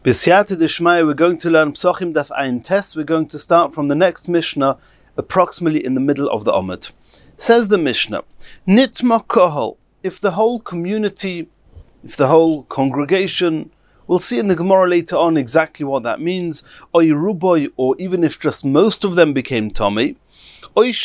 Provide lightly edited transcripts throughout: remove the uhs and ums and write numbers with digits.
B'siyata d'shmaya, we're going to learn Psochim Daf Ayin Tes. We're going to start from the next Mishnah, approximately in the middle of the Amud. Says the Mishnah, Nitma kohol, if the whole community, if the whole congregation, we'll see in the Gemara later on exactly what that means, or Yeruboy, or even if just most of them became Tomei, if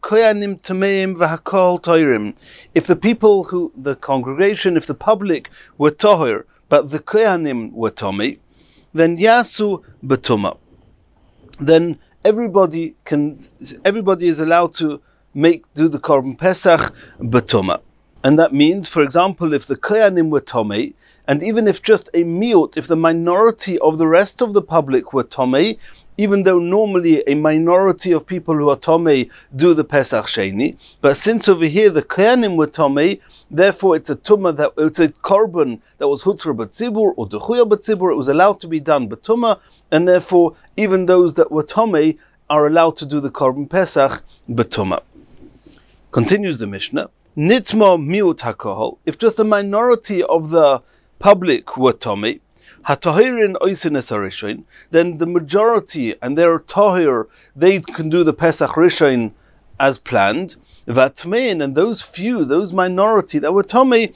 the people who, the congregation, if the public were Tohir, but the Koyanim were Tomei, then Yasu Batuma. Then everybody is allowed to do the Korban Pesach Batuma. And that means, for example, if the Koyanim were Tomei, and even if just a miut, if the minority of the rest of the public were Tomei, even though normally a minority of people who are Tomei do the Pesach Sheni, but since over here the Koyanim were Tomei, therefore it's a Tumah, it's a Korban that was Hutra B'tzibur or Dechuya B'tzibur, it was allowed to be done B'tumah, and therefore even those that were Tomei are allowed to do the Korban Pesach B'tumah. Continues the Mishnah, Nitma miut hakohol, if just a minority of the public were Tomei, then the majority, and they're Tahir, they can do the Pesach Rishon as planned. And those few, those minority that were Tomei,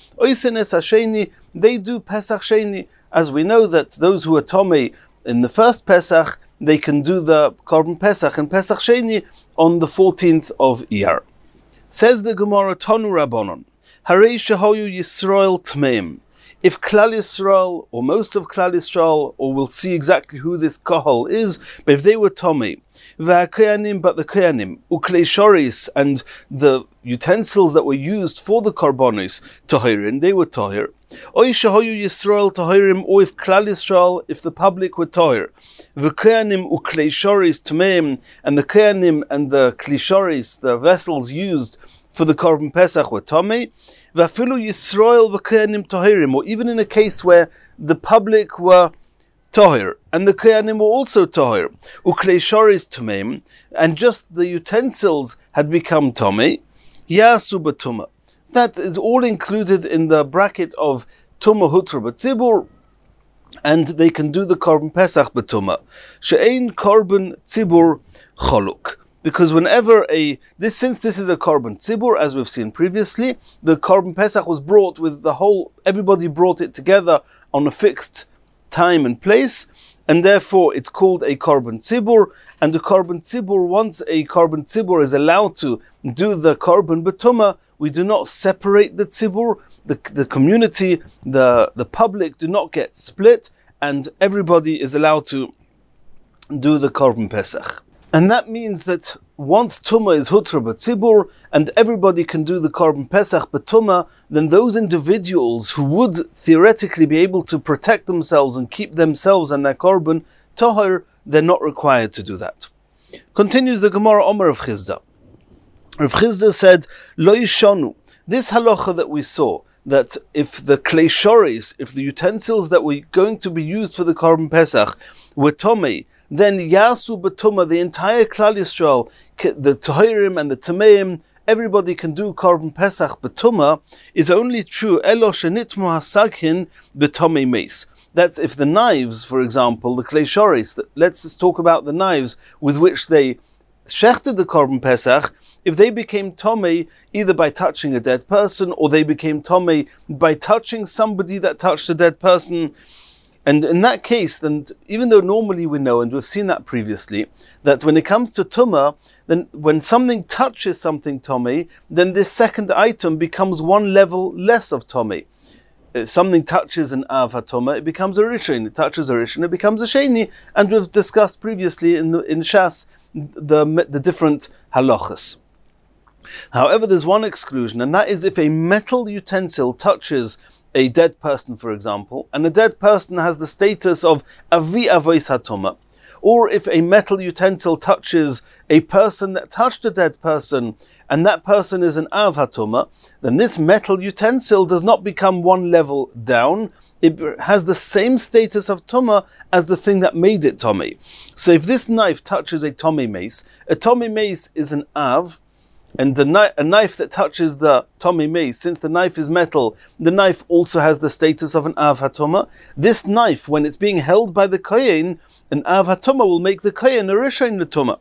they do Pesach Sheni. As we know that those who are Tomei in the first Pesach, they can do the Korban Pesach and Pesach Sheni on the 14th of Iyar. Says the Gemara, Tonu Rabbanon, Harei Shehoyu Yisrael Tmeim. If Klal Yisrael, or most of Klal Yisrael, or we'll see exactly who this Kohol is, but if they were Tomei, V'hakoyanim, but the Koyanim, Uklei Shoris, and the utensils that were used for the Korbanos, Tohirin, they were Tohir. Oy Shehoyu Yisrael Tohirim, or if Klal Yisrael, if the public were Tohir, V'koyanim Uklei Shoris Tmeim, and the Koyanim and the Klei Shoris, the vessels used for the Korban Pesach were Tomei, Vafilu Yisrael v'Koyanim Tohirim, or even in a case where the public were Tohir and the Koyanim were also Tohir, Uklei Shoris Tomeim, and just the utensils had become Tomei, Yasu B'tumah. That is all included in the bracket of Tumah Hutra B'tzibur, and they can do the Korban Pesach B'tumah. She'ein Korban Tzibur Choluk. Because whenever since this is a Korban Tzibur, as we've seen previously, the Korban Pesach was brought with everybody brought it together on a fixed time and place, and therefore it's called a Korban Tzibur, and the Korban Tzibur, once a Korban Tzibur is allowed to do the Korban B'tumah, we do not separate the Tzibur, the community, the public do not get split, and everybody is allowed to do the Korban Pesach. And that means that once Tumah is Hutra B'tzibur and everybody can do the Korban Pesach B'tumah, then those individuals who would theoretically be able to protect themselves and keep themselves and their Korban Tahir, they're not required to do that. Continues the Gemara Omer of Chizda. Rav Chizda said, Lo yishonu, this halacha that we saw, that if the klei shoris, if the utensils that were going to be used for the Korban Pesach were Tomei, then Yasu B'tumah, the entire Klal Yisrael, the Tohirim and the Tameim, everybody can do Korban Pesach B'tumah, is only true Elo Shenitmu Hasaghin B'tomei Meis. That's if the knives, for example, the Klei Shoris, let's just talk about the knives with which they shechted the Korban Pesach, if they became Tomei either by touching a dead person, or they became Tomei by touching somebody that touched a dead person. And in that case, then, even though normally we know, and we've seen that previously, that when it comes to Tumah, then when something touches something Tomei, then this second item becomes one level less of Tomei. If something touches an Av HaTomah, it becomes a Rishon. It touches a Rishon, it becomes a Sheni. And we've discussed previously in Shas the different halachas. However, there's one exclusion, and that is if a metal utensil touches a dead person, for example, and a dead person has the status of Avi Avois HaTomah, or if a metal utensil touches a person that touched a dead person, and that person is an Av HaTomah, then this metal utensil does not become one level down. It has the same status of Tumah as the thing that made it Tomei. So if this knife touches a Tomei mace is an Av, and a knife that touches the Tomei Mei, since the knife is metal, the knife also has the status of an Av HaToma. This knife, when it's being held by the Kohen, an Av HaToma will make the Kohen a Rishon L'Toma.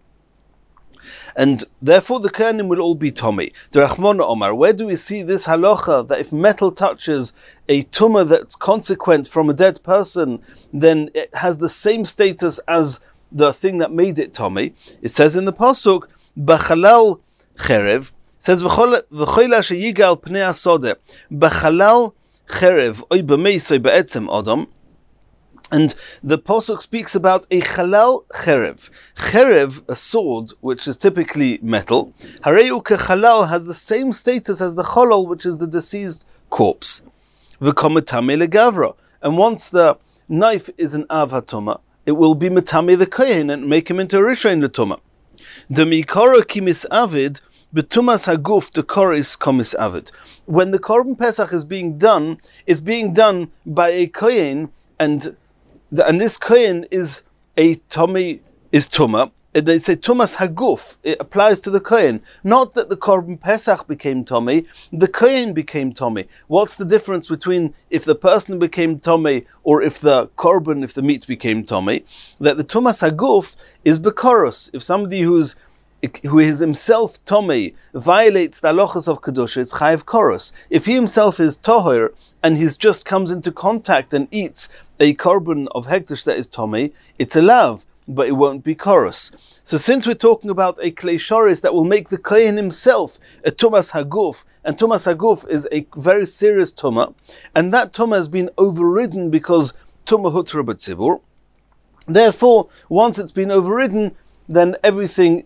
And therefore the Kohanim will all be Tomei. The Rachmana Omar, where do we see this halacha that if metal touches a tumah that's consequent from a dead person, then it has the same status as the thing that made it Tomei? It says in the pasuk, B'chalal cherev, says V'choila sheyigal pnei asodeh, B'chalal cherev, oy b'meis oy b'etzem odom. And the pasuk speaks about a chalal cherev. Cherev, a sword, which is typically metal. Hareu kechalal has the same status as the cholol, which is the deceased corpse. V'kometame legavra. And once the knife is an Av HaToma, it will be metame the kohen and make him into a Rishon L'Toma. Demikara kimis avid, betumas haguf dekoris komis avid. When the Korban Pesach is being done, it's being done by a kohen, and this kohen is a Tomei, is Tumah. They say Tumas Haguf. It applies to the kohen. Not that the Korban Pesach became Tomei, the kohen became Tomei. What's the difference between if the person became Tomei or if the Korban, if the meat became Tomei? That the Tumas Haguf is Bekorus. If somebody who is himself Tomei violates the halachas of Kedusha, it's Chayav Korus. If he himself is Toher and he just comes into contact and eats a Korban of Hekdesh that is Tomei, it's a lav, but it won't be Korus. So since we're talking about a Klei Shoris that will make the Kohen himself a Tumas Haguf, and Tumas Haguf is a very serious Tumah, and that Tumah has been overridden because Tumah Hutra B'Tzibur. Therefore, once it's been overridden, then everything,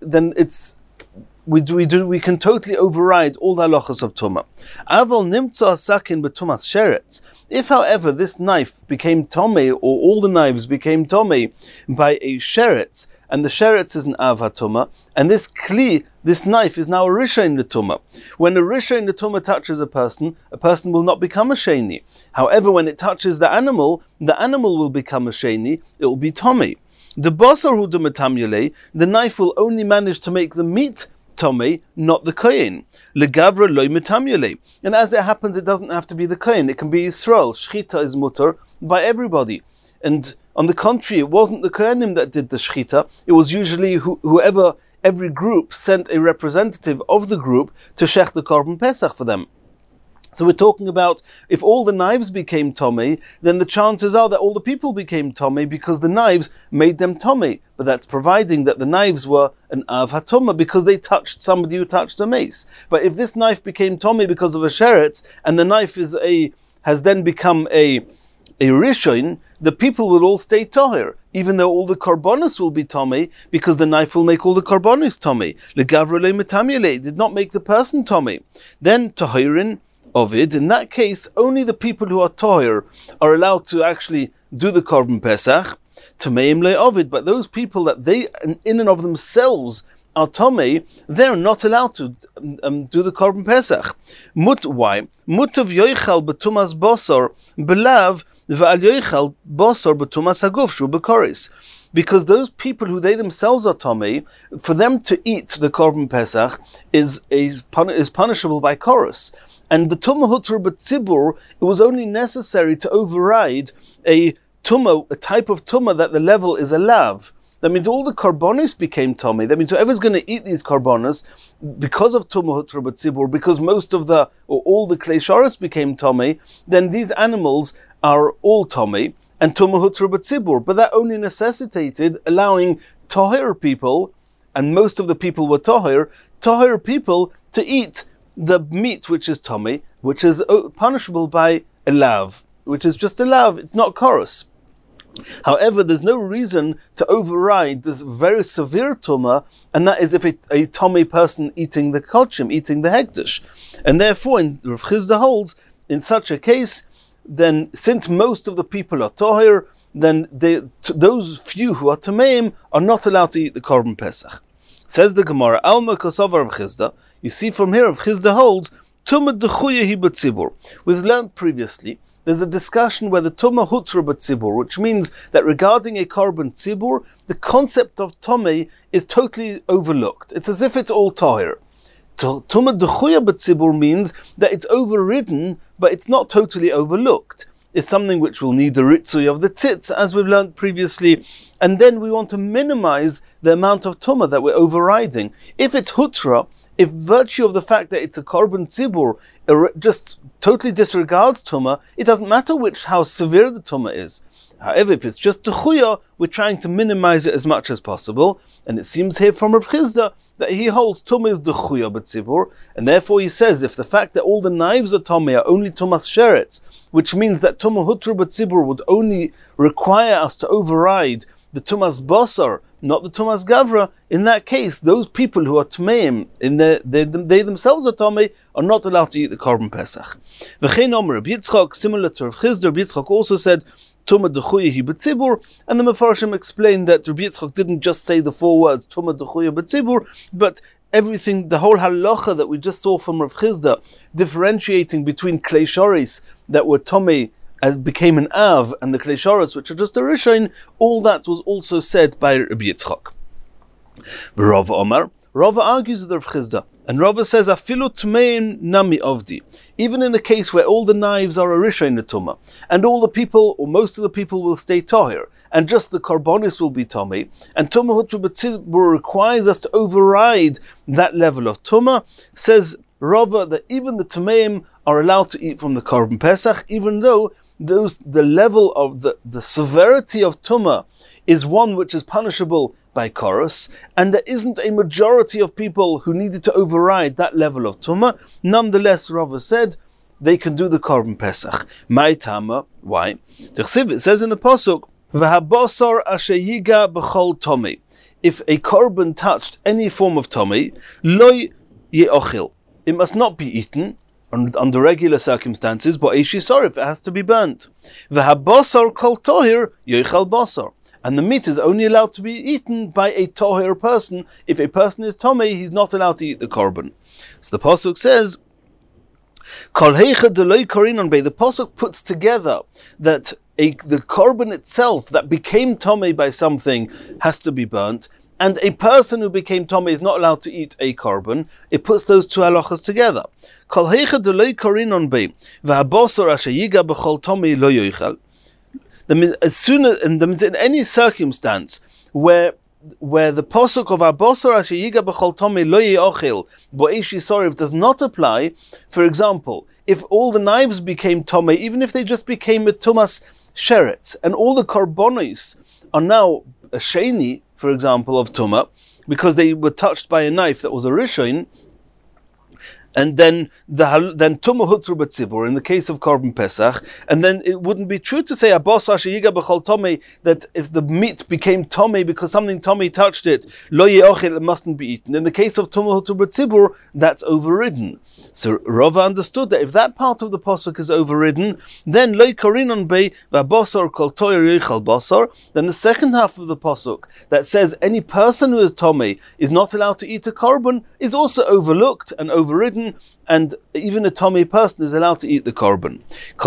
we can totally override all the halachas of Tumah. Aval nimtzo hasakin b'tumas sheretz. If, however, this knife became Tomei, or all the knives became Tomei by a sheretz, and the sheretz is an Av HaToma, and this kli, this knife, is now a Rishon L'Toma. When a Rishon L'Toma touches a person will not become a Sheni. However, when it touches the animal will become a Sheni, it will be Tomei. The basar hu d'metamyelei, the knife will only manage to make the meat Tomei, not the kohen. Legavra loy metamyelei. And as it happens, it doesn't have to be the kohen. It can be Yisrael. Shchita is mutter by everybody. And on the contrary, it wasn't the kohenim that did the shchita. It was usually whoever, every group sent a representative of the group to shech the Korban Pesach for them. So we're talking about if all the knives became Tomei, then the chances are that all the people became Tomei because the knives made them Tomei. But that's providing that the knives were an Av HaToma because they touched somebody who touched a mace. But if this knife became Tomei because of a sheretz, and the knife has then become a Rishon, the people will all stay Toher, even though all the Korbanos will be Tomei, because the knife will make all the Korbanos Tomei. Legavra le metamyele did not make the person Tomei. Then Toherin Ovid, in that case, only the people who are Toher are allowed to actually do the Korban Pesach, Tameim le Ovid, but those people that they, in and of themselves, are Tomei, they're not allowed to do the Korban Pesach. Why? Mutav yoichal betumas bosor, belav v'al yoichal bosor betumas haguf shu bekoris. Because those people who they themselves are Tomei, for them to eat the Korban Pesach is punishable by Korus. And the Tumah Hutra B'Tzibur, it was only necessary to override a Tumah, a type of Tumah that the level is a lav. That means all the Korbanos became Tomei. That means whoever's going to eat these Korbanos, because of Tumah Hutra B'Tzibur, because all the Klei Shoros became Tomei, then these animals are all Tomei, and Tumah Hutra B'Tzibur. But that only necessitated allowing Toher people, and most of the people were Toher people, to eat the meat which is Tomei, which is punishable by a lav, which is just a lav, it's not Korus. However, there's no reason to override this very severe Tumah, and that is if a Tomei person eating the Kodshim, eating the Hekdesh. And therefore, Rav Chizda holds, in such a case, then since most of the people are Toher, then those few who are Tameim are not allowed to eat the Korban Pesach. Says the Gemara, Alma Kosovar Rav Chizda, you see from here Rav Chizda holds, Tumah Dechuya hi b'tzibur. We've learned previously, there's a discussion where the Tumah Hutra b'tzibur, which means that regarding a Korban Tzibur, the concept of Tomei is totally overlooked. It's as if it's all Tahir. Tumah Dechuya B'tzibur means that it's overridden, but it's not totally overlooked. It's something which will need the ritzui of the tzitz, as we've learned previously, and then we want to minimize the amount of tumah that we're overriding. If it's hutra, if virtue of the fact that it's a korban tzibur just totally disregards tumah, it doesn't matter how severe the tumah is. However, if it's just techuya, we're trying to minimize it as much as possible, and it seems here from Rav Chizda that he holds tumah is techuya b'tzibur, and therefore he says if the fact that all the knives are tumah are only tumas sheretz, which means that tumah hutra b'tzibur would only require us to override the tumas basar, not the tumas gavra. In that case, those people who are tmeim, they themselves are tamei, are not allowed to eat the korban pesach. V'chein omer Rabbi Yitzchak, similar to Rav Chizda, Rabbi Yitzchak also said Tumah Dechuya hi b'tzibur, and the Mefarshim explained that Rabbi Yitzchak didn't just say the 4 words Tumah Dechuya b'tzibur, but everything, the whole halacha that we just saw from Rav Chizda, differentiating between klei shoris that were tomei as became an av, and the klei shoris which are just a rishon, all that was also said by Rabbi Yitzchak. Rav Omar, Rava argues with Rav Chizda, and Rava says, Afilu tmein nami avdi. Even in a case where all the knives are a rishon tumah, and all the people, or most of the people, will stay tahir, and just the karbonis will be tomei, and tumah hutra b'tzibur requires us to override that level of tumah, says Rava that even the tmeim are allowed to eat from the korban pesach, even though the level of the severity of tumah is one which is punishable by chorus, and there isn't a majority of people who needed to override that level of tumah. Nonetheless, Rava said they can do the korban pesach. My tama, why? It says in the pasuk, "V'habasar asher yiga b'chol tomei." If a korban touched any form of tomei, loy ye'ochil, it must not be eaten under regular circumstances, but if it has to be burnt. V'habasar kol tohir yoichal basar. And the meat is only allowed to be eaten by a tohir person. If a person is tomei, he's not allowed to eat the korban. So the pasuk says, Kol heicha deloy korinon bei. The pasuk puts together that the korban itself that became tomei by something has to be burnt, and a person who became tomei is not allowed to eat a korban. It puts those two halachas together. Kol heicha deloy korinon bei v'habasar asher yiga b'chol tomei lo yoichal. As soon as, in any circumstance where the posuk of Abosar Asher Yiga B'chol Tomei Lo Ye'ochil Bo'esh Yisoriv does not apply, for example, if all the knives became Tomei, even if they just became a Tumas Sheretz, and all the Karbonis are now a Sheni, for example, of Tumah, because they were touched by a knife that was a Rishon, and then tumah hutra b'tzibur in the case of korban pesach, and then it wouldn't be true to say abos asher yiga b'chol tomei that if the meat became tomei because something tomei touched it, lo ye'ochel, it mustn't be eaten. In the case of tumah hutra b'tzibur, that's overridden. So Rava understood that if that part of the pasuk is overridden, then lo korinon bei v'abosar kol toyer yichal basar. Then the second half of the pasuk that says any person who is tomei is not allowed to eat a korban is also overlooked and overridden. And even a tomei person is allowed to eat the korban.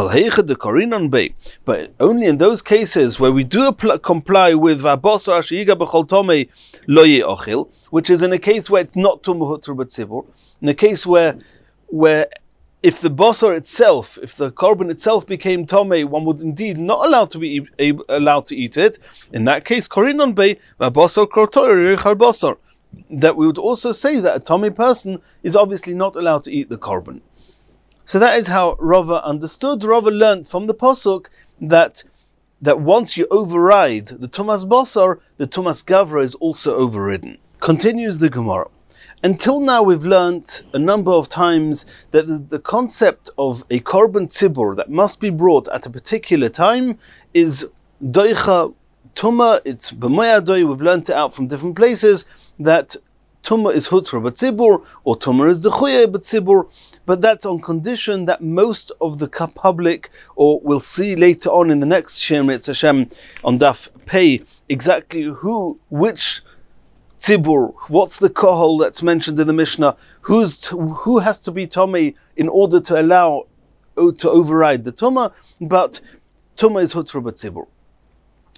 But only in those cases where we do comply with v'abosar asher yiga b'chol tomei lo ye'ochil, which is in a case where it's not tumah hutra b'tzibur, in a case where if the basar itself, if the korban itself became tomei, one would indeed not allowed to be allowed to eat it. In that case, korinon bei v'abosar kol toyer yichal basar. That we would also say that a tomei person is obviously not allowed to eat the korban. So that is how Rava understood. Rava learnt from the pasuk that once you override the tumas basar, the tumas gavra is also overridden. Continues the Gemara. Until now we've learnt a number of times that the concept of a korban tzibur that must be brought at a particular time is doicha tumah, it's b'moyadoi. We've learnt it out from different places that tumah is hutra b'tzibur or tumah is dechuya b'tzibur, but that's on condition that most of the public, or we'll see later on in the next Shir Mitzvah Hashem on Daf Pei, exactly which tzibur, what's the kohol that's mentioned in the Mishnah, who has to be tomei in order to allow to override the tumah, but tumah is hutra b'tzibur.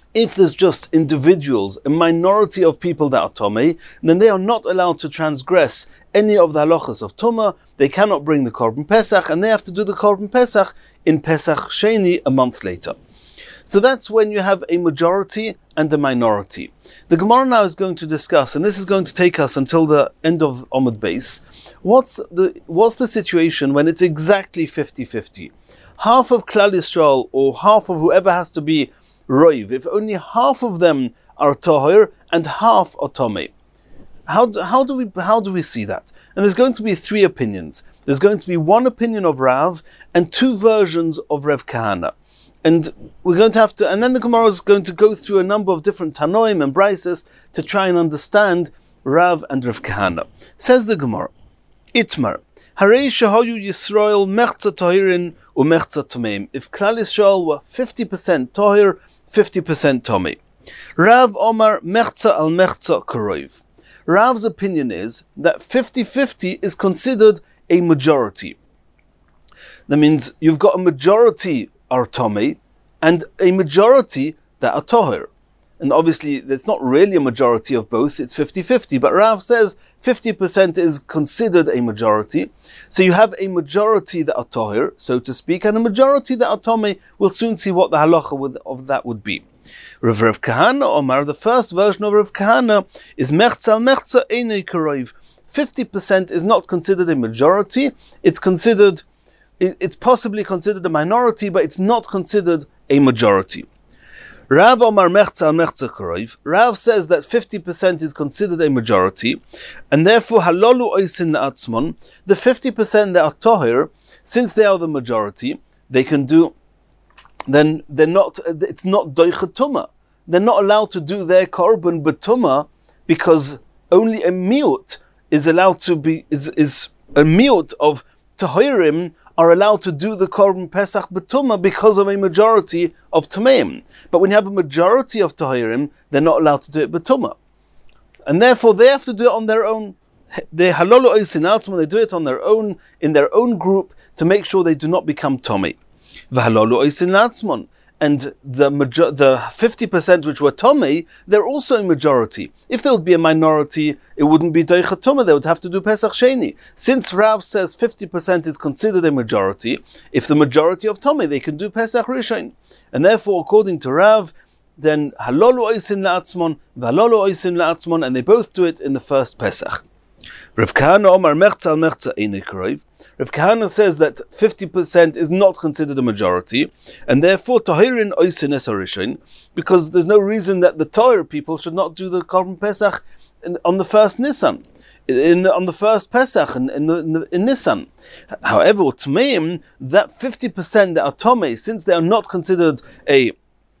If there's just individuals, a minority of people that are Tomei, then they are not allowed to transgress any of the halachas of Tumah. They cannot bring the Korban Pesach, and they have to do the Korban Pesach in Pesach Sheni a month later. So that's when you have a majority and a minority. The Gemara now is going to discuss, and this is going to take us until the end of Amud Beis, what's the situation when it's exactly 50-50? Half of Klal Yisrael, or half of whoever has to be Roiv, if only half of them are Tahir and half are Tomei. How do we see that? And there's going to be three opinions. There's going to be one opinion of Rav and two versions of Rav Kahana. And we're going to have to, and then the Gemara is going to go through a number of different Tanoim and Brises to try and understand Rav and Rav Kahana. Says the Gemara, Itmar, Harei shehayu Yisrael mechza tahirin u mechza tomeim. If Klal Yisrael were 50% tahir, 50% tomei. Rav Omar mechza al mechza karoiv. Rav's opinion is that 50-50 is considered a majority. That means you've got a majority are Tomei, and a majority that are Tahir. And obviously, it's not really a majority of both, it's 50-50, but Rav says 50% is considered a majority. So you have a majority that are Tahir, so to speak, and a majority that are Tomei. We'll soon see what the halacha of that would be. Rav Kahana Omar, the first version of Rav Kahana, is Mechza al Mechza Einei Karoiv. 50% is not considered a majority, it's possibly considered a minority, but it's not considered a majority. Rav Omar Mechza al Mechza Karoiv. Rav says that 50% is considered a majority, and therefore halolu oisin la'atzmon, the 50% that are Tahir, since they are the majority, they can do, then it's not doichet tumah. They're not allowed to do their korban betumah, because only a miut is allowed to be, is a miut of Tahirim are allowed to do the Korban Pesach B'tumah because of a majority of Tameim. But when you have a majority of Tahirim, they're not allowed to do it B'tumah. And therefore they have to do it on their own. They halolu oisin atzmon, they do it on their own, in their own group, to make sure they do not become Tomei. V'halolu oisin atzmon. And the 50% which were Tomei, they're also a majority. If there would be a minority, it wouldn't be Doichet Tumah, they would have to do Pesach Sheni. Since Rav says 50% is considered a majority, if the majority of Tomei, they can do Pesach Rishon. And therefore, according to Rav, then Halolu Oisin La'atzmon, V'halolu Oisin La'atzmon, and they both do it in the first Pesach. Rav Kahana Omar Mechza al Mechza Einei Karoiv. Rav Kahana says that 50% is not considered a majority, and therefore Tahirin Oisin Es HaRishon, because there's no reason that the Tahir people should not do the Korban Pesach on the first Nisan, on the first Pesach in Nisan. However, Tmeim, that 50% that are Tomei, since they are not considered a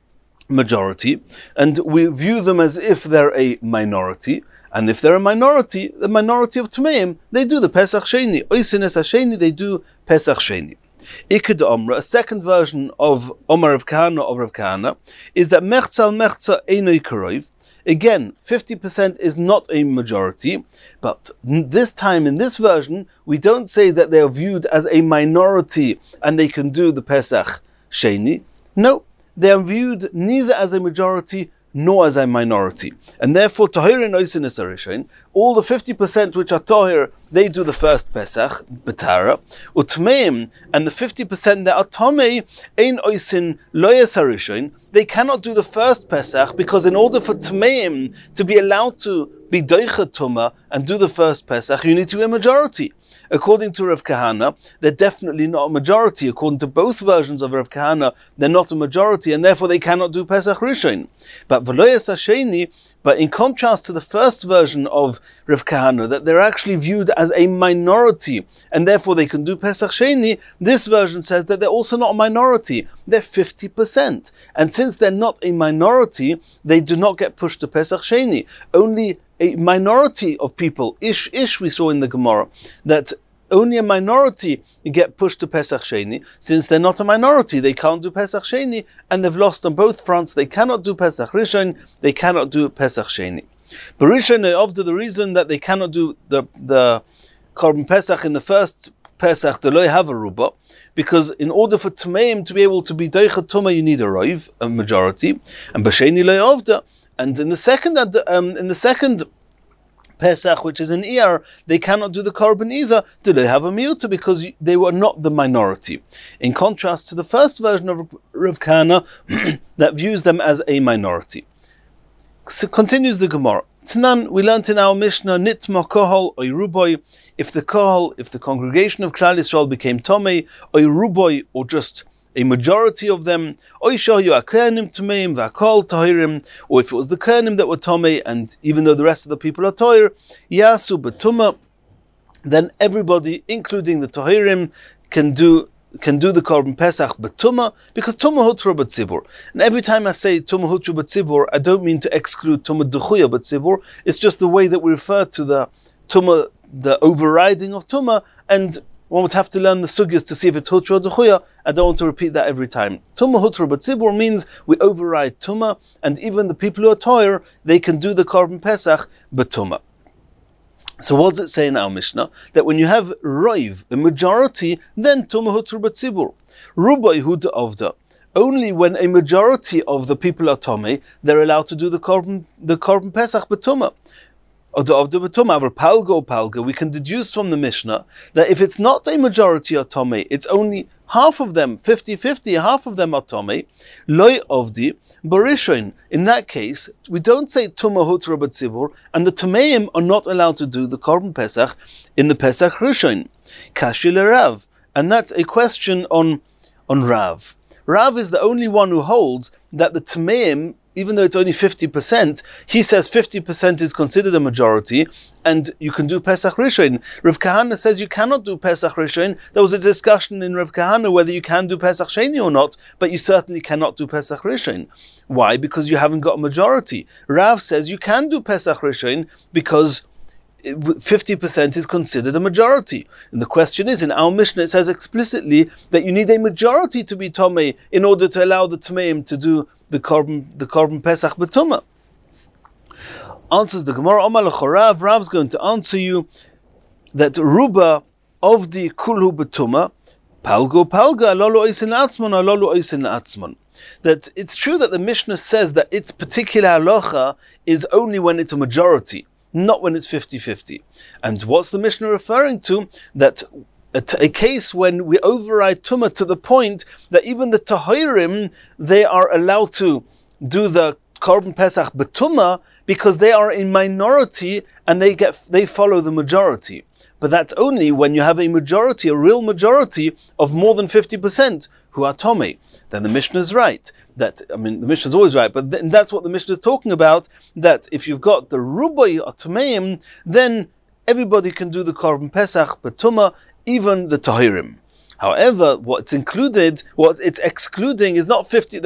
majority, and we view them as if they're a minority. And if they're a minority, the minority of Tmeim, they do the Pesach Sheni. Oisin Es HaSheni, they do Pesach Sheni. Iked Omra, a second version of Omar of Rav Kahana, is that Mechza al Mechza Einei Karoiv. Again, 50% is not a majority, but this time in this version, we don't say that they are viewed as a minority and they can do the Pesach Sheni. No, they are viewed neither as a majority nor as a minority. And therefore, Tahirin Oisin Es HaRishon, all the 50% which are Tahir, they do the first Pesach, B'tara, Utmeim, and the 50% that are Tomei, Ein Oisin Lo Es HaRishon, they cannot do the first Pesach, because in order for Tmeim to be allowed to be Doichet Tumah and do the first Pesach, you need to be a majority. According to Rav Kahana, they're definitely not a majority. According to both versions of Rav Kahana, they're not a majority, and therefore they cannot do Pesach Rishon. But V'lo Yas HaSheni, but in contrast to the first version of Rav Kahana, that they're actually viewed as a minority, and therefore they can do Pesach Sheni, this version says that they're also not a minority. They're 50%. And since they're not a minority, they do not get pushed to Pesach Sheni. Only a minority of people, we saw in the Gemara, that only a minority get pushed to Pesach Sheni. Since they're not a minority, they can't do Pesach Sheni, and they've lost on both fronts. They cannot do Pesach Rishon, they cannot do Pesach Sheni. But Rishon, after the reason that they cannot do the Korban Pesach in the first Pesach, they don't have a ruba. because in order for Tmeim to be able to be Deicha Tuma, you need a Roiv, a majority, and B'Sheni Le'ovda. And in the second Pesach, which is an Iyar, they cannot do the Korban either. Do they have a Miuta? Because they were not the minority. In contrast to the first version of Rav Kahana, that views them as a minority. So continues the Gemara. Tanan, we learnt in our Mishnah, Nitma Kohol Oy Ruboy, if the congregation of Klal Yisrael became Tomei, Oy Ruboy, or just a majority of them, Oy Shoyu HaKohanim Tomeim V'Akol Tahirim, or if it was the Kohanim that were Tomei, and even though the rest of the people are Tahir, Yasu B'Tumah, then everybody, including the Tahirim, can do the Korban Pesach B'Tumah, because Tumah Hutra B'Tzibur. And every time I say Tumah Hutra B'Tzibur, I don't mean to exclude Tumah D'chuya B'Tzibur. It's just the way that we refer to the Tumah, the overriding of Tumah, and one would have to learn the sugyas to see if it's Hutra or D'chuya. I don't want to repeat that every time. Tumah Hutra B'Tzibur means we override Tumah, and even the people who are Toyer, they can do the Korban Pesach B'Tumah. So what does it say in our Mishnah? That when you have Roiv, a majority, then Tumah Hutra B'Tzibur. Rubai Hu D'Ovda. Only when a majority of the people are Tomei, they're allowed to do the Korban Pesach B'Tumah. Or D'Ovda B'Tumah, Palga, we can deduce from the Mishnah that if it's not a majority are Tomei, it's only half of them, 50-50, half of them are Tomei, Loi Ovdi, Barishoin. In that case, we don't say Tumah Hutra B'Tzibur, and the Tameim are not allowed to do the Korban Pesach in the Pesach Rishon. Kashi Rav. And that's a question on Rav. Rav is the only one who holds that the Tameim, even though it's only 50%, he says 50% is considered a majority, and you can do Pesach Rishon. Rav Kahana says you cannot do Pesach Rishon. There was a discussion in Rav Kahana whether you can do Pesach Sheni or not, but you certainly cannot do Pesach Rishon. Why? Because you haven't got a majority. Rav says you can do Pesach Rishon because 50% is considered a majority. And the question is, in our Mishnah, it says explicitly that you need a majority to be Tomei in order to allow the Tameim to do the Korban Pesach B'Tumah. Answers the Gemara, Omar L'chorav, Rav's going to answer you that Ruba of the Kulhu B'Tumah, Palgo, Alolo Oisin Atzmon, Alolo Oisin Atzmon. That it's true that the Mishnah says that its particular halacha is only when it's a majority, not when it's 50-50. And what's the Mishnah referring to? That a case when we override Tumah to the point that even the Tahirim, they are allowed to do the Korban Pesach B'Tumah because they are a minority and they follow the majority. But that's only when you have a majority, a real majority of more than 50% who are Tomei. Then the Mishnah is right. The Mishnah is always right, but that's what the Mishnah is talking about, that if you've got the Rubai or Tameim, then everybody can do the Korban Pesach B'Tumah, even the Tahirim. However, what it's excluding is not 50%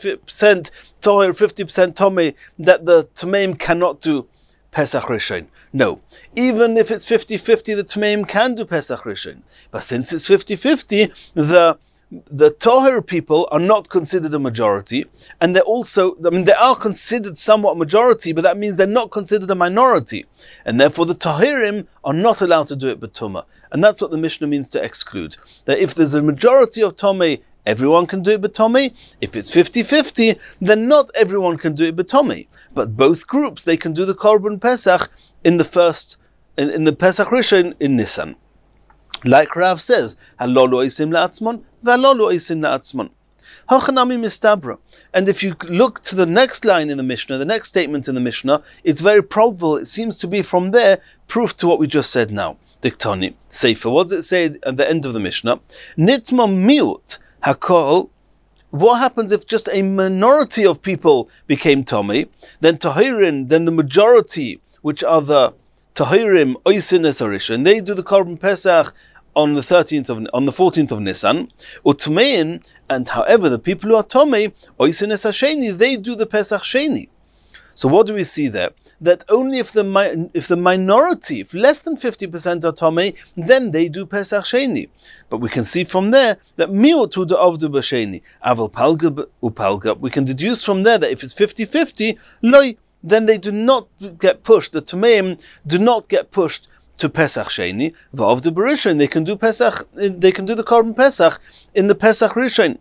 Tahir, 50% Tomei, that the Tameim cannot do Pesach Rishon. No. Even if it's 50-50, the Tameim can do Pesach Rishon. But since it's 50-50, the Tahir people are not considered a majority, and they're also, they are considered somewhat majority, but that means they're not considered a minority, and therefore the Tahirim are not allowed to do it B'Tumah. And that's what the Mishnah means to exclude. That if there's a majority of Tomei, everyone can do it B'Tomei. If it's 50-50, then not everyone can do it B'Tomei. But both groups, they can do the Korban Pesach in the Pesach Rishon in Nisan. Like Rav says, Halolu Oisim La'atzmon, V'Halolu Oisim La'atzmon. Hachanami Mistabra. And if you look to the next line in the Mishnah, the next statement in the Mishnah, it's very probable, it seems to be from there, proof to what we just said now. Diktoni, Sefer. What does it say at the end of the Mishnah? Nitma miut hakol. What happens if just a minority of people became Tomei? Then Tahirin, then the majority, which are the Tahirim, Oisin Esarishan, they do the Korban Pesach on the 14th of Nisan. Utmein, and however the people who are Tomei, Oisin Esasheni, they do the Pesach Sheni. So what do we see there? That only if the minority, if less than 50% are Tomei, then they do Pesach Sheni. But we can see from there that miut hu da'avdu b'sheni, aval palga upalga. We can deduce from there that if it's 50-50, loy, then they do not get pushed. The Tameim do not get pushed to Pesach Sheni, v'ov de Berishon, they can do the Korban Pesach in the Pesach Rishon.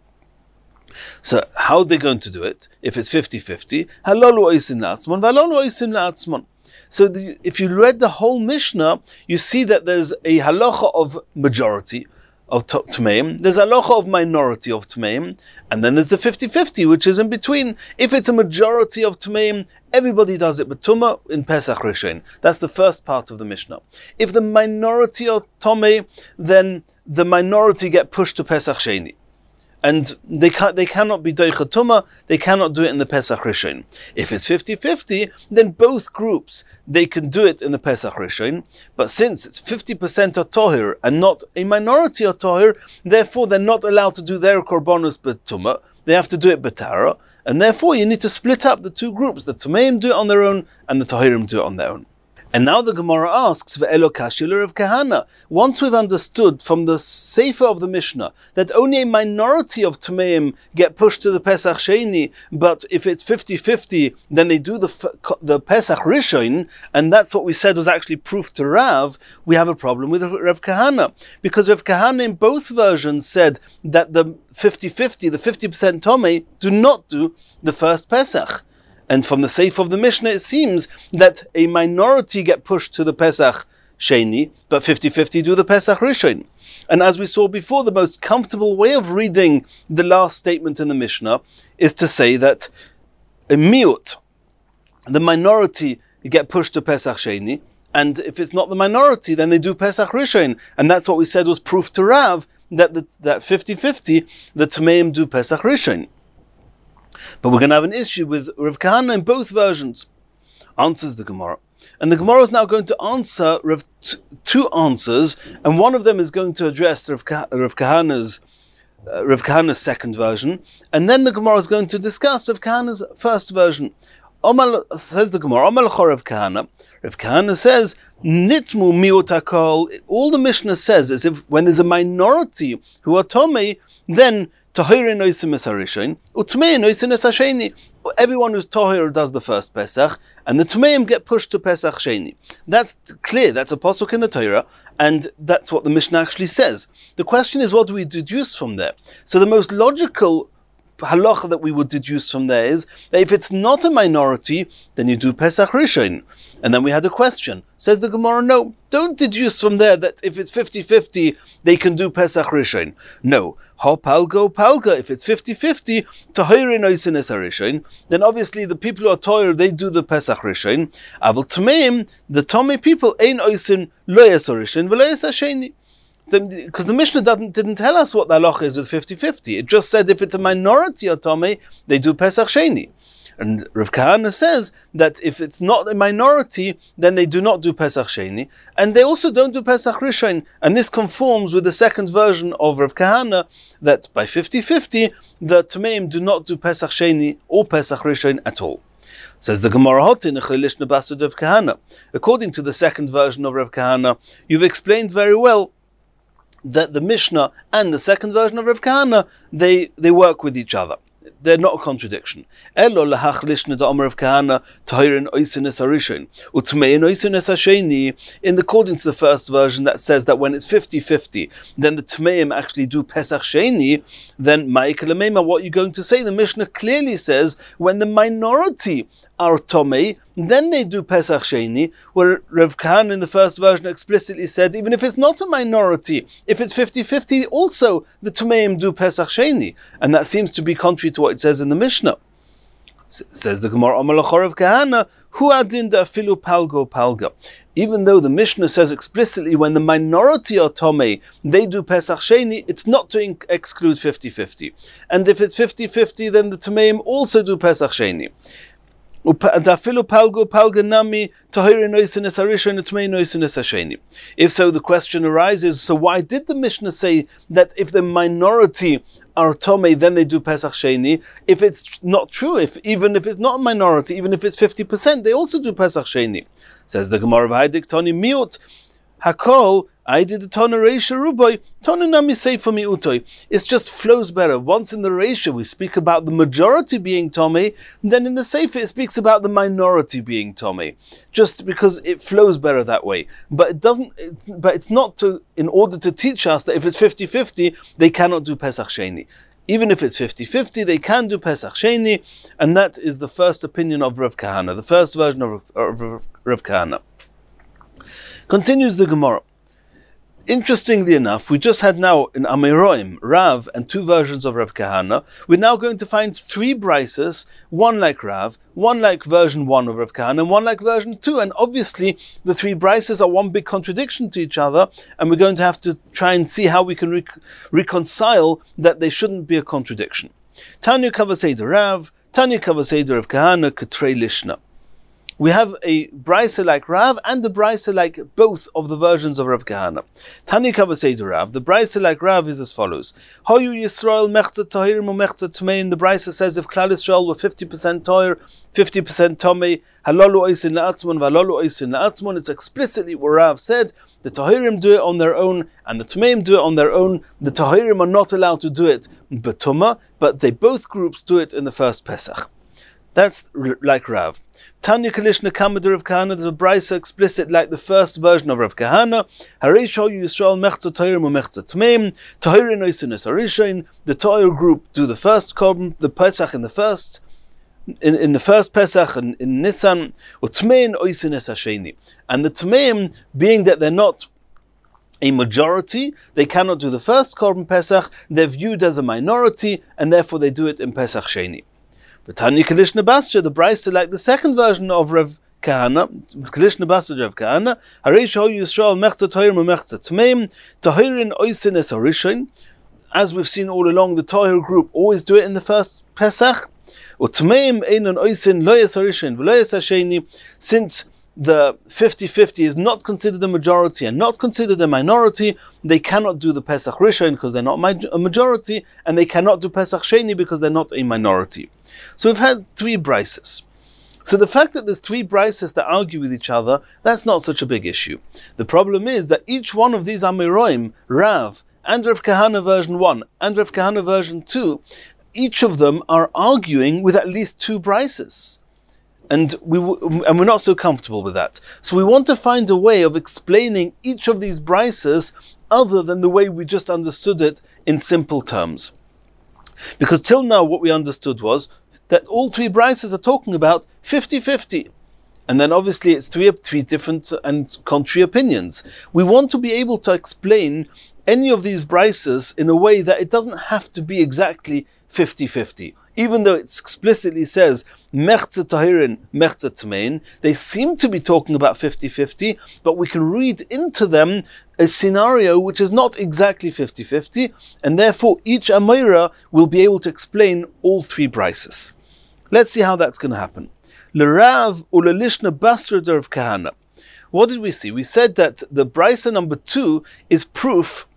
So how are they going to do it? If it's 50-50, halolu oisin la'atzmon, v'halolu oisin la'atzmon. So if you read the whole Mishnah, you see that there's a halacha of majority of Tmeim, there's a halacha of minority of Tmeim, and then there's the 50-50, which is in between. If it's a majority of Tmeim, everybody does it B'tumah in Pesach Rishon. That's the first part of the Mishnah. If the minority are Tomei, then the minority get pushed to Pesach Sheni. And they cannot be Doicha Tumah, they cannot do it in the Pesach Rishon. If it's 50-50, then both groups, they can do it in the Pesach Rishon, but since it's 50% are Tohir and not a minority are Tohir, therefore they're not allowed to do their Korbanos B'tumah, they have to do it B'tara, and therefore you need to split up the two groups, the Tumeim do it on their own, and the Tohirim do it on their own. And now the Gemara asks, Ve'elo Kashila of Kahana. Once we've understood from the Sefer of the Mishnah that only a minority of Tmeim get pushed to the Pesach Sheni, but if it's 50-50, then they do the Pesach Rishon, and that's what we said was actually proof to Rav, we have a problem with Rav Kahana. Because Rav Kahana in both versions said that the 50-50, the 50% Tomei, do not do the first Pesach. And from the Seif of the Mishnah, it seems that a minority get pushed to the Pesach Sheni, but 50-50 do the Pesach Rishon. And as we saw before, the most comfortable way of reading the last statement in the Mishnah is to say that a miut, the minority, get pushed to Pesach Sheni, and if it's not the minority, then they do Pesach Rishon. And that's what we said was proof to Rav, that 50-50, the Tmeim do Pesach Rishon. But we're going to have an issue with Rav Kahana in both versions. Answers the Gemara. And the Gemara is now going to answer two answers, and one of them is going to address Rav Kahana's second version, and then the Gemara is going to discuss Rav Kahana's first version. Says the Gemara, Rav Kahana says, Nitmu miut hakol. All the Mishnah says is if when there's a minority who are Tomei, then everyone who's Tohir does the first Pesach, and the Tmeim get pushed to Pesach Sheni. That's clear, that's a pasuk in the Torah, and that's what the Mishnah actually says. The question is, what do we deduce from there? So the most logical halacha that we would deduce from there is that if it's not a minority, then you do Pesach Rishon. And then we had a question. Says the Gemara, no, don't deduce from there that if it's 50-50, they can do Pesach Rishon. No. Ha palga, palga. If it's 50-50, Tohirin oisin es Rishon, then obviously the people who are Tohir, they do the Pesach Rishon. Aval Tmeim, the Tomei people, ein oisin lo es Rishon, v'lo es Sheni. Because the Mishnah didn't tell us what the halacha is with 50-50. It just said if it's a minority of Tomei, they do Pesach Sheni. And Rav Kahana says that if it's not a minority, then they do not do Pesach Sheni, and they also don't do Pesach Rishon. And this conforms with the second version of Rav Kahana, that by 50-50, the Tmeim do not do Pesach Sheni or Pesach Rishon at all. Says the Gemara Hotin, Rav Kahana. According to the second version of Rav Kahana, you've explained very well that the Mishnah and the second version of Rav Kahana, they work with each other. They're not a contradiction. In according to the first version that says that when it's 50-50, then the Tmeim actually do Pesach Sheni, then what you're going to say, the Mishnah clearly says when the minority are Tomei, then they do Pesach Sheni, where Rav Kahana in the first version explicitly said, even if it's not a minority, if it's 50-50, also the Tmeim do Pesach Sheni. And that seems to be contrary to what it says in the Mishnah. Says the Gemara, Rav Kahana, Hu adin da afilu palgo palga. Even though the Mishnah says explicitly when the minority are Tomei, they do Pesach Sheni, it's not to exclude 50-50. And if it's 50-50, then the Tmeim also do Pesach Sheni. If so, the question arises, so why did the Mishnah say that if the minority are Tomei, then they do Pesach Sheni? If it's not true, even if it's not a minority, even if it's 50%, they also do Pesach Sheni. Says the Gemara, Toni miut hakol I did the Tana Reisha Rubai, Tana Nami Seifa Mi'utoi. It just flows better. Once in the Reisha we speak about the majority being Tomei, then in the Seifa it speaks about the minority being Tomei. Just because it flows better that way. But it doesn't. But it's not in order to teach us that if it's 50-50, they cannot do Pesach Sheni. Even if it's 50-50, they can do Pesach Sheni, and that is the first opinion of Rav Kahana, the first version of Rav Kahana. Continues the Gemara. Interestingly enough, we just had now in Amoraim, Rav, and two versions of Rav Kahana. We're now going to find three brises, one like Rav, one like version 1 of Rav Kahana, and one like version 2. And obviously, the three brises are one big contradiction to each other, and we're going to have to try and see how we can reconcile that they shouldn't be a contradiction. Tanya Kavaseder Rav, Tanya Kavaseder Rav Kahana, Ketrei Lishna. We have a brisa like Rav and a brisa like both of the versions of Rav Kahana. Tani Kavaseder Rav. The brisa like Rav is as follows: Hayu Yisrael mechza tahirim u'mechza tmein. The brisa says if Klal Yisrael were 50% tahir, 50% tomei, halalu oisin la'atzmon, v'halalu oisin la'atzmon. It's explicitly what Rav said. The tahirim do it on their own, and the tmeim do it on their own. The tahirim are not allowed to do it b'tumah, but they both groups do it in the first Pesach. That's like Rav. Tanya Kalishna Kamadir Rav Kahana, there's a brisa explicit like the first version of Rav Kahana. Hareisho Yisrael mechza tahirim u'mechza tmeim. Tahirin oisin es harishain. The tahir group do the first korban, the Pesach in the first Pesach and in Nisan. Utmein oisin es hasheni. And the tmeim, being that they're not a majority, they cannot do the first korban Pesach. They're viewed as a minority, and therefore they do it in Pesach Sheni. The Tanya Kalishna Basra, the brisa like the second version of Rav Kahana, Kalishna Basra Rav Kahana, Hareish Ho Yisrael mechza tahirim u'mechza tmeim, tahirin oisin es harishain. As we've seen all along, the tahir group always do it in the first Pesach. Utmeim einon oisin lo es harishain v'lo es hasheni. Since the 50-50 is not considered a majority and not considered a minority, they cannot do the Pesach Rishon because they're not a majority, and they cannot do Pesach Sheni because they're not a minority. So we've had three brises. So the fact that there's three brises that argue with each other, that's not such a big issue. The problem is that each one of these Amoraim, Rav, and Rav Kahana version 1, and Rav Kahana version 2, each of them are arguing with at least two brises. And we're not so comfortable with that. So we want to find a way of explaining each of these brises other than the way we just understood it in simple terms. Because till now what we understood was that all three brises are talking about 50-50. And then obviously it's three different and contrary opinions. We want to be able to explain any of these brises in a way that it doesn't have to be exactly 50-50. Even though it explicitly says mechza tahirin, mechza tmein, they seem to be talking about 50-50, but we can read into them a scenario which is not exactly 50-50, and therefore each Amora will be able to explain all three brises. Let's see how that's going to happen. L'Rav u'lelishna basra Rav Kahana. What did we see? We said that the brisa number 2 is proof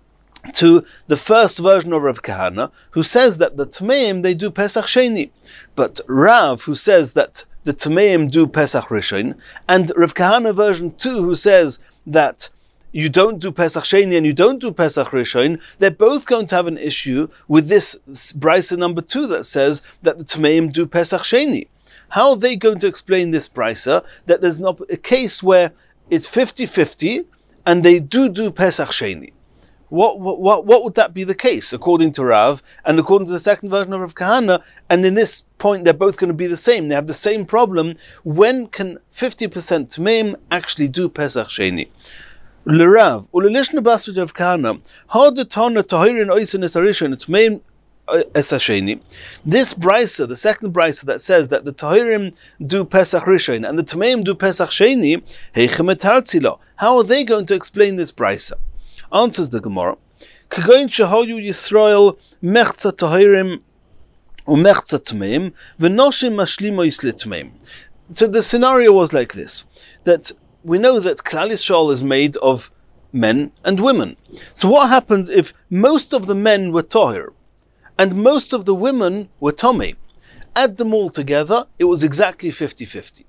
to the first version of Rav Kahana, who says that the Tmeim, they do Pesach Sheni. But Rav, who says that the Tmeim do Pesach Rishon, and Rav Kahana version 2, who says that you don't do Pesach Sheni and you don't do Pesach Rishon, they're both going to have an issue with this brisa number 2 that says that the Tmeim do Pesach Sheni. How are they going to explain this brisa, that there's not a case where it's 50-50 and they do Pesach Sheni? What would that be the case according to Rav and according to the second version of Rav Kahana? And in this point, they're both going to be the same. They have the same problem. When can 50% Tmeim actually do Pesach Sheni? L'Rav u'lelishna basra Rav Kahana ha'datana tahirin oisin es harishain Tmeim es hasheni. This brisa, the second brisa that says that the tahirim do Pesach Rishon and the Tmeim do Pesach Sheni, heichem etartzila. How are they going to explain this brisa? Answers the Gemara. K'goyin shehayu Yisrael mechza tahirim u'mechza tmeim v'noshim mashlimois litmeim. So the scenario was like this: that we know that Klal Yisrael is made of men and women. So what happens if most of the men were tahir and most of the women were tomei? Add them all together, it was exactly 50-50.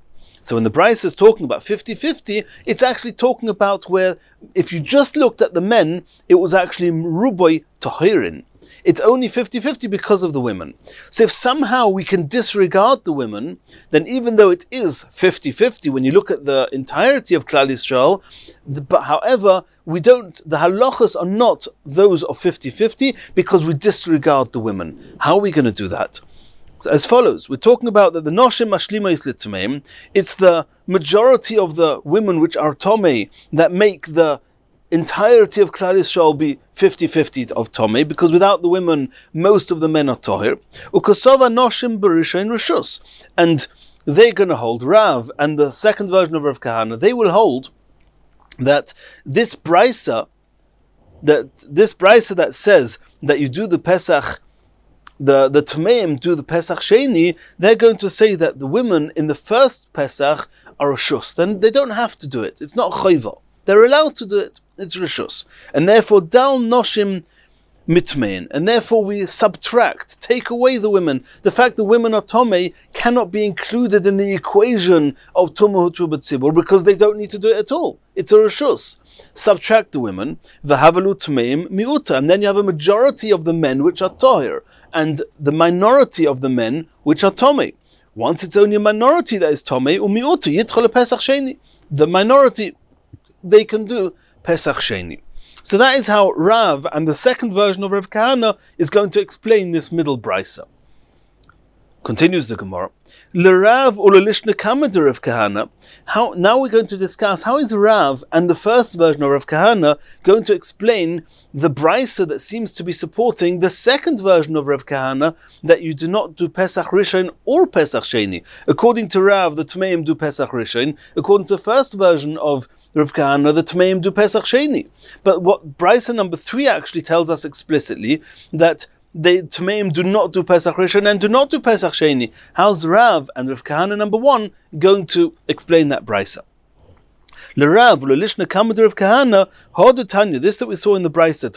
So when the Braisa is talking about 50-50, it's actually talking about where, if you just looked at the men, it was actually Ruboy Tahirin. It's only 50-50 because of the women. So if somehow we can disregard the women, then even though it is 50-50 when you look at the entirety of Klal Yisrael, but however, the halachas are not those of 50-50 because we disregard the women. How are we going to do that? So as follows, we're talking about that the Noshim Mashlimayis L'Tmeim, it's the majority of the women which are Tomei that make the entirety of Klal Yisrael be 50-50 of Tomei, because without the women, most of the men are Tohir. Ukosova Noshim Berisha in Rishus. And they're going to hold Rav, and the second version of Rav Kahana, they will hold that this Braisa that says that you do the Pesach, the Tmeim do the Pesach Sheni, they're going to say that the women in the first Pesach are Rishus. Then they don't have to do it. It's not Chayva. They're allowed to do it. It's Rishus. And therefore, Dal Noshim Mitmein. And therefore we subtract, take away the women. The fact that women are Tomei cannot be included in the equation of Tumah Hutru B'Tzibur because they don't need to do it at all. It's a Rishus. Subtract the women, V'havalu Tmeim Miuta. And then you have a majority of the men which are Tohir, and the minority of the men which are Tomei. Once it's only a minority that is Tomei, Umiuta Yitchol Pesach Sheni. The minority, they can do Pesach Sheni. So that is how Rav and the second version of Rav Kahana is going to explain this middle Braisa. Continues the Gemara. L'Rav u'l'lishna kamad Rav Kahana. Now we're going to discuss how is Rav and the first version of Rav Kahana going to explain the Braisa that seems to be supporting the second version of Rav Kahana, that you do not do Pesach Rishon or Pesach Sheni. According to Rav, the Tmeim do Pesach Rishon. According to the first version of Rav Kahana, the Tmeim do Pesach Sheni. But what Braisa number 3 actually tells us explicitly, that the Tmeim do not do Pesach Rishon and do not do Pesach Sheni. How's Rav and Rav Kahana number 1 going to explain that Braisa? L'Rav u'l'lishna kamad Rav Kahana hodetanya. This that we saw in the Braisa,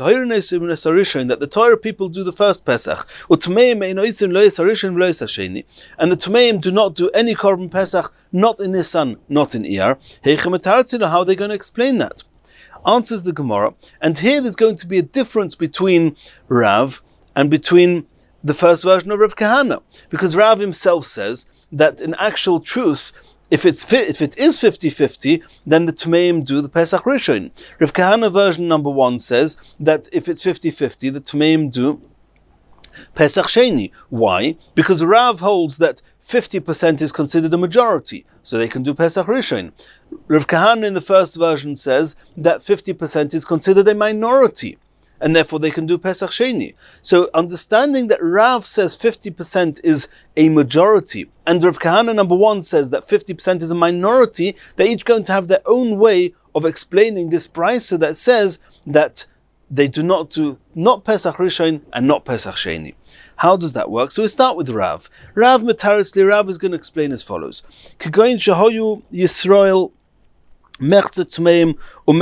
that the Torah people do the first Pesach, u'tmeim ein oisim lo yisarishon v'lo yisasheni, and the Tmeim do not do any Korban Pesach, not in Nisan, not in Iyar. Heichem etartzila. How are they going to explain that? Answers the Gemara, and here there's going to be a difference between Rav and between the first version of Rav Kahana, because Rav himself says that in actual truth, if it is 50-50, then the Tmeim do the Pesach Rishon. Rav Kahana version number 1 says that if it's 50-50, the Tmeim do Pesach Sheni. Why? Because Rav holds that 50% is considered a majority, so they can do Pesach Rishon. Rav Kahana in the first version says that 50% is considered a minority, and therefore they can do Pesach Sheni. So understanding that Rav says 50% is a majority, and Rav Kahana number 1 says that 50% is a minority, they're each going to have their own way of explaining this Braisa that says that they do not do not Pesach Rishon and not Pesach Sheni. How does that work? So we start with Rav. Rav Metarisli, Rav is going to explain as follows. Kegoyin Shahoyu Yisrael We're talking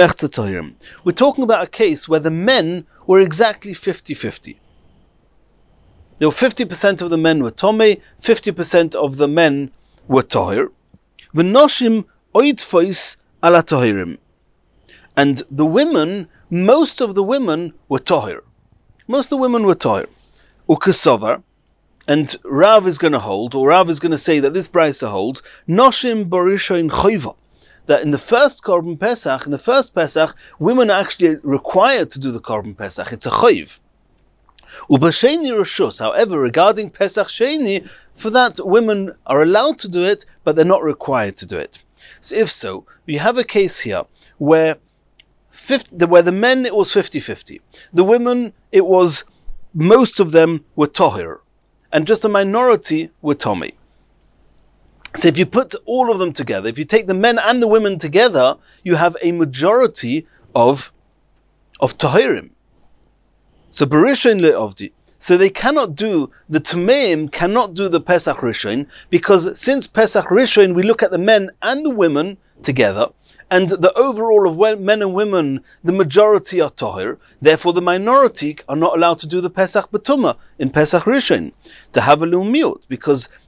about a case where the men were exactly 50-50. There were 50% of the men were Tomei, 50% of the men were Tohir. V'noshim oitfois ala Tohirim. And the women, most of the women were Tohir. Most of the women were Tohir. Ukesovar. And Rav is going to hold, or Rav is going to say that this Braisa holds, Noshim Barishoin Choiva. That in the first Korban Pesach, in the first Pesach, women are actually required to do the Korban Pesach. It's a Choiv. Ubasheni Rishus. However, regarding Pesach Sheni, for that women are allowed to do it, but they're not required to do it. So if so, we have a case here where the men it was 50-50. The women, it was, most of them were Tohir, and just a minority were Tomei. So if you put all of them together, if you take the men and the women together, you have a majority of Tohirim. So Berishin le'ovdi. So they cannot do, the Tmeim cannot do the Pesach Rishon, because since Pesach Rishon we look at the men and the women together, and the overall of men and women, the majority are Tohir, therefore the minority are not allowed to do the Pesach B'tumah in Pesach Rishon, to have a Lumiut, because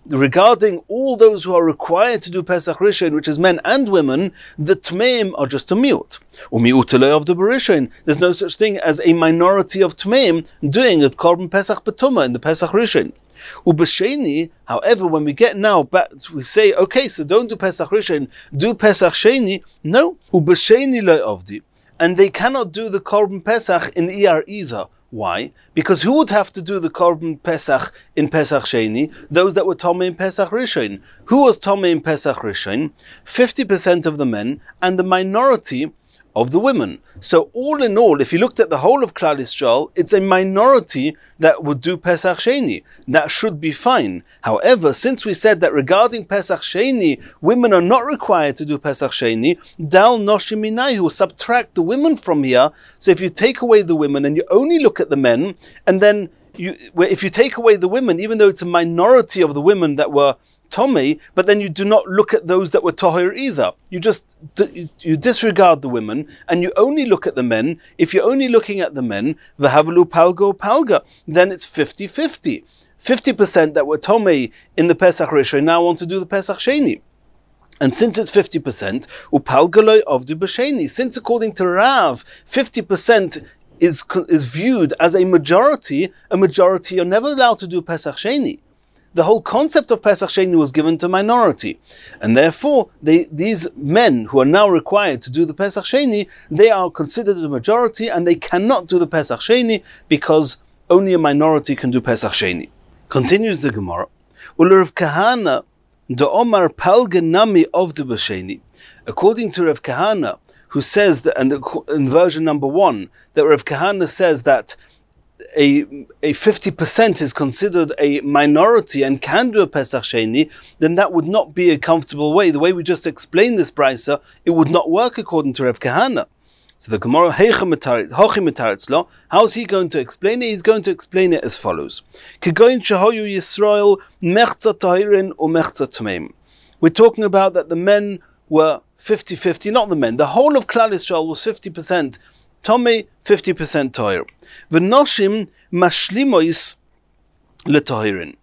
regarding all those who are required to do Pesach Rishon, which is men and women, the Tmeim are just a miut. Of the Rishon. There's no such thing as a minority of Tmeim doing it Korban Pesach B'tumah in the Pesach Rishon. Ubesheni, however, when we get now back, we say, okay, so don't do Pesach Rishon, do Pesach Sheni. No, Ubesheni Le'ovdi. And they cannot do the Korban Pesach in Iyar either. Why? Because who would have to do the Korban Pesach in Pesach Sheni? Those that were Tomei in Pesach Rishon. Who was Tomei in Pesach Rishon? 50% of the men and the minority of the women. So all in all, if you looked at the whole of Klal Yisrael, it's a minority that would do Pesach Sheni. That should be fine. However, since we said that regarding Pesach Sheni, women are not required to do Pesach Sheni, Dal Noshim Minayu, subtract the women from here. So if you take away the women and you only look at the men, and then if you take away the women, even though it's a minority of the women that were Tomei, but then you do not look at those that were Tohir either. You disregard the women and you only look at the men. If you're only looking at the men, V'havalu Palgo Palga, then it's 50-50. 50% that were Tomei in the Pesach Rishon now want to do the Pesach Sheni. And since it's 50%, Upalgaloi of the B'Sheni. Since according to Rav, 50% is viewed as a majority are never allowed to do Pesach Sheni. The whole concept of Pesach Sheni was given to minority. And therefore, these men who are now required to do the Pesach Sheni, they are considered a majority and they cannot do the Pesach Sheni because only a minority can do Pesach Sheni. Continues the Gemara. Rav Kahana, the Omar Palgenami of the B'Sheni. According to Rav Kahana, who says that, and in version number 1, that Rav Kahana says that a 50% is considered a minority and can do a Pesach Sheni, then that would not be a comfortable way. The way we just explained this brisa, it would not work according to Rav Kahana. So the Gemara, how is he going to explain it? He's going to explain it as follows. We're talking about that the men were 50-50, not the men. The whole of Klal Yisrael was 50% Tomei, 50% Tohir. V'noshim mashlimois letohirin.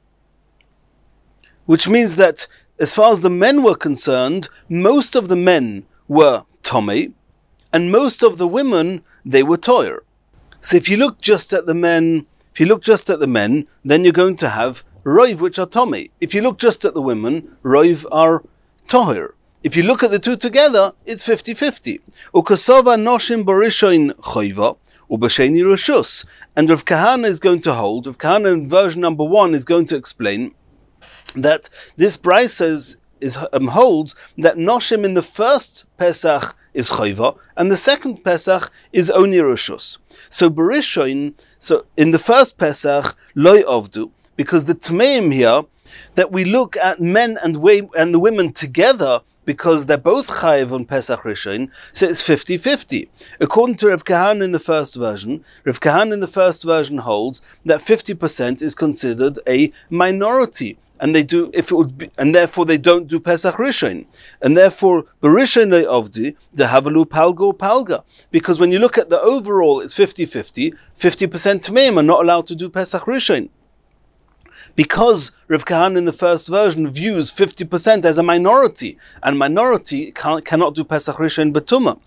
Which means that as far as the men were concerned, most of the men were Tomei, and most of the women, they were Tohir. So if you look just at the men, then you're going to have Roiv, which are Tomei. If you look just at the women, Roiv are Tohir. If you look at the two together, it's 50-50. Ukosova noshim barishoin choiva, ubasheni rishus. And Rav Kahana is going to hold, Rav Kahana in version number 1 is going to explain that this brisa holds that noshim in the first Pesach is choiva, and the second Pesach is only rishus. So barishoin, so in the first Pesach, loy ovdu, because the tmeim here, that we look at men and the women together, because they're both chayiv on Pesach Rishon, so it's 50-50. According to Rav Kahana in the first version, Rav Kahana in the first version holds that 50% is considered a minority, and and therefore they don't do Pesach Rishon, and therefore B'Rishon Le'ovdi Havalu Palgo Palga, because when you look at the overall, it's 50-50. 50% Tmeim are not allowed to do Pesach Rishon. Because Rav Kahana in the first version views 50% as a minority, and minority cannot do Pesach Rishon B'tumah.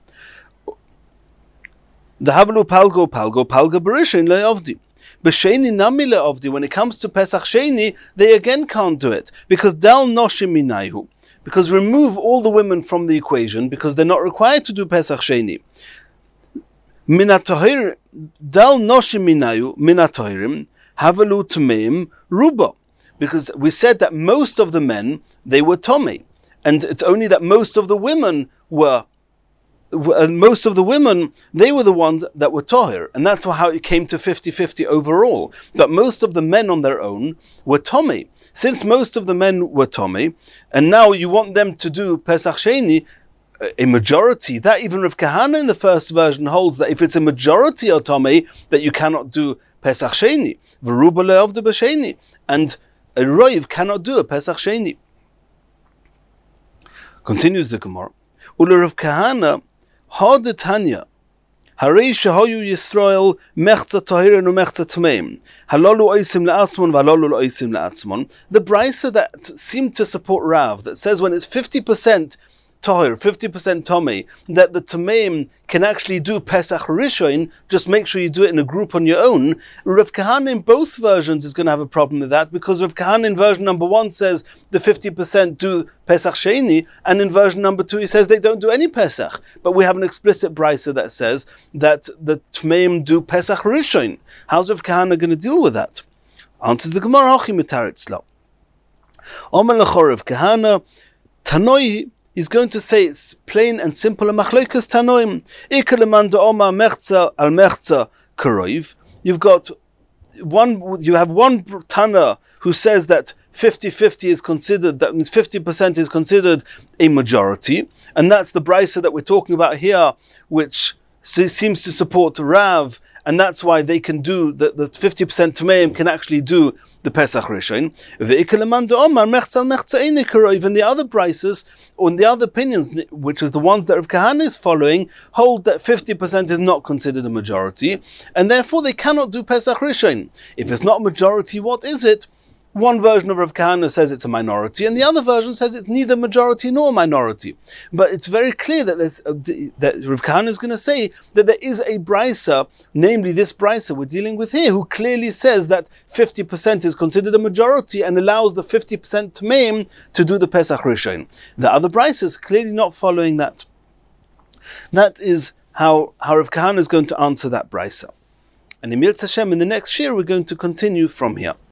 The Havalu Palgo Palga B'Rishon Le'ovdi. B'Sheni Nami Le'ovdi, when it comes to Pesach Sheni, they again can't do it, because Dal Noshim Minayu, because remove all the women from the equation, because they're not required to do Pesach Sheni. Minatohir Dal Noshim Minayu Minatohirim Havalu Tmeim Ruba, because we said that most of the men, they were Tomei, and it's only that most of the women they were the ones that were Tohir, and that's how it came to 50-50 overall. But most of the men on their own were Tomei. Since most of the men were Tomei, and now you want them to do Pesach Sheni, a majority, that even Rav Kahana in the first version holds that if it's a majority of Tomei, that you cannot do Pesach Sheni. V'ruba le'ovda b'sheni. And a Roiv cannot do a Pesach Sheni. Continues the Gemara. Ula Rav Kahana, ha detanya, Harei shehoyu Yisrael mechza tahirin umechza tmeim. Halolu oisim le'atzmon v'halolu oisim le'atzmon. The brisa that seemed to support Rav, that says when it's 50% tahir, 50% tomei, that the tameim can actually do Pesach Rishon, just make sure you do it in a group on your own. Rav Kahana in both versions is going to have a problem with that, because Rav Kahana in version number 1 says the 50% do Pesach Sheni, and in version number 2 he says they don't do any Pesach. But we have an explicit brisa that says that the tameim do Pesach Rishon. How's Rav Kahana going to deal with that? Answers the Gemara, Hachi Mitarit Omer L'chor Rav Kahana, Tanoi, he's going to say it's plain and simple. A machlokas tanoim. Ikelemanda oma mechza al mechza karoiv. You have one Tana who says that 50-50 is considered, that means 50% is considered a majority, and that's the brisa that we're talking about here, which seems to support Rav, and that's why they can do the 50% Tameim can actually do the Pesach Rishon. Even the other brises, or in the other opinions, which is the ones that Rav Kahana is following, hold that 50% is not considered a majority, and therefore they cannot do Pesach Rishon. If it's not a majority, what is it? One version of Rav Kahana says it's a minority, and the other version says it's neither majority nor minority. But it's very clear that that Rav Kahana is going to say that there is a brisa, namely this brisa we're dealing with here, who clearly says that 50% is considered a majority and allows the 50% Tameim to do the Pesach Rishon. The other brisa is clearly not following that. That is how Rav Kahana is going to answer that brisa. And in Yirtzeh Hashem, in the next year, we're going to continue from here.